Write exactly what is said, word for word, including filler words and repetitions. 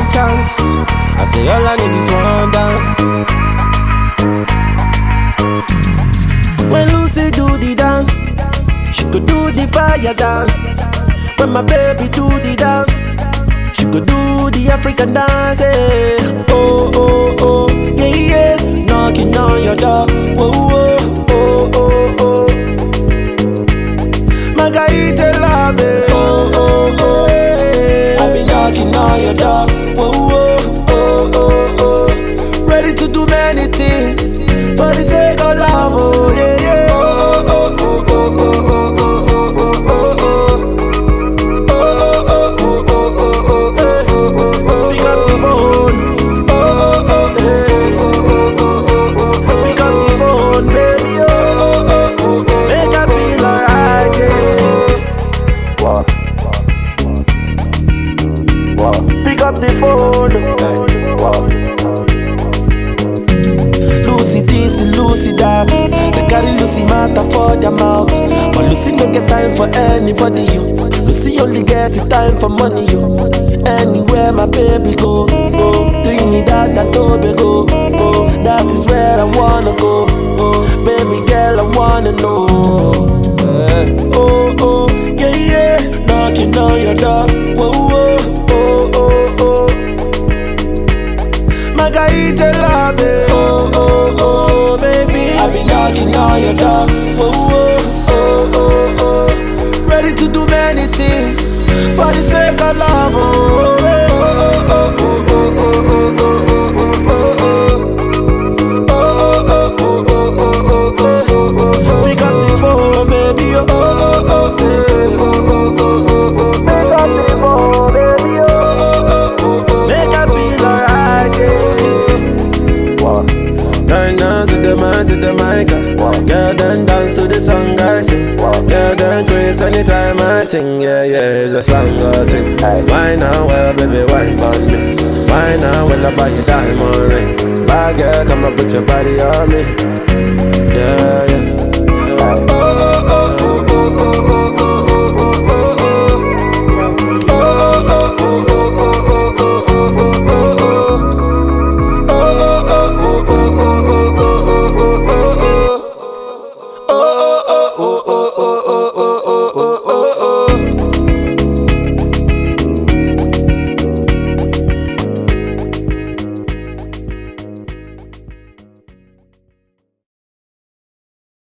chance. I say all I need is one dance. When Lucy do the dance, she could do the fire dance. When my baby do the dance, she could do the African dance. Eh. Oh, oh, oh, yeah, yeah. Knocking on your door. Whoa, whoa, oh, oh, oh. Magaite love. Oh, oh, oh, yeah. I be knocking on your door. Whoa, whoa, oh, oh, oh. Ready to do many things for the sake of love. Oh, yeah, yeah. Oh, oh, oh, oh, oh, oh, oh, oh, oh, oh. Pick up the phone. Lucy this and Lucy that. They carry Lucy matter for their mouth. But Lucy don't get time for anybody, you. Lucy only get time for money, you. Anywhere my baby go, go. Trinidad and Tobago, go. That is where I wanna go, go. Baby girl, I wanna know. Uh, oh, oh, yeah, yeah. Knocking on your door. Whoa, whoa. Magaite love, oh, oh, oh, baby. I be knocking on your door, oh, oh, oh, oh, oh. Ready to do many things for the sake of love, oh, oh, oh, oh, oh, oh, oh, oh, oh, oh. Pick up the phone, baby, oh, oh, oh, oh, oh. Pick up the phone, baby, oh, oh, oh. Make I feel alright, yeah. Girl, dance to the man, to the mic. Girl, then dance to the song I sing. Girl, then craze anytime I sing. Yeah, yeah, it's a song I sing. Why now, well, baby, wine for me. Why now, well, I buy you diamond ring. Bad girl, come and put your body on me. Yeah, yeah, yeah.